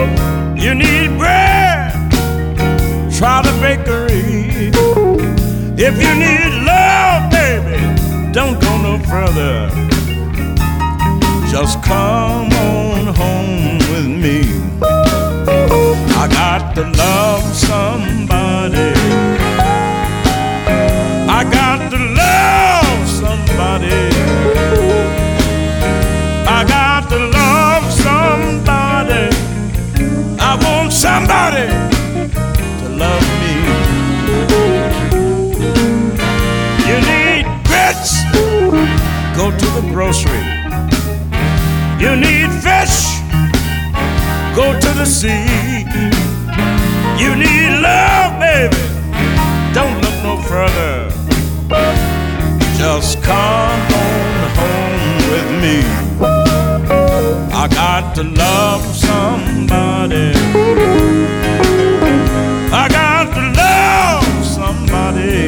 You need bread, try the bakery. If you need love, baby, don't go no further. Just come on home with me. I got to love somebody. I got to love somebody. I got to love somebody. I want somebody to love me. You need grits, go to the grocery. You need fish, go to the sea. You need love, baby, don't look no further. Just come on home with me. I got to love somebody. I got to love somebody.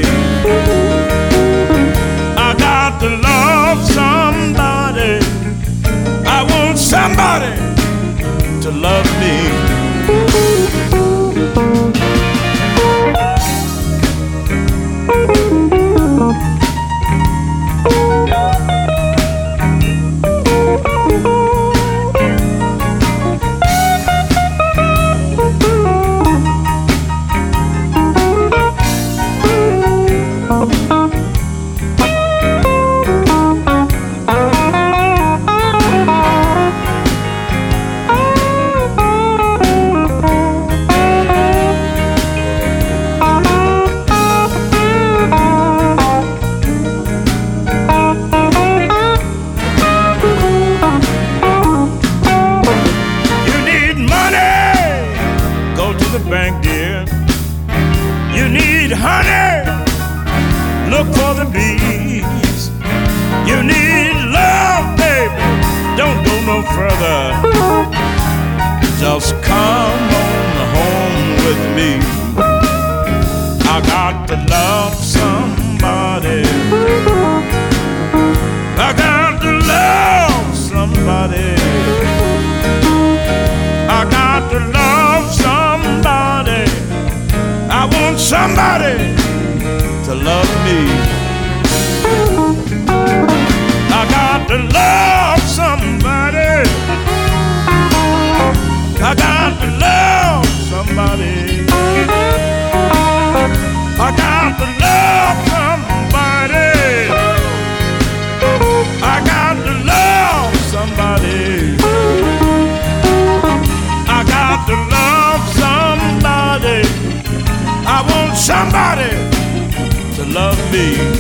I got to love somebody. I want somebody to love me. Bank, dear. You need honey, look for the bees. You need love, baby, don't go no further. Just come on home with me. I got to love somebody. I got to love somebody. I got to love somebody. I want somebody to love me. I got to love somebody. I got to love somebody. I got to love somebody. I got to love somebody. I got to love somebody. I want somebody to love me.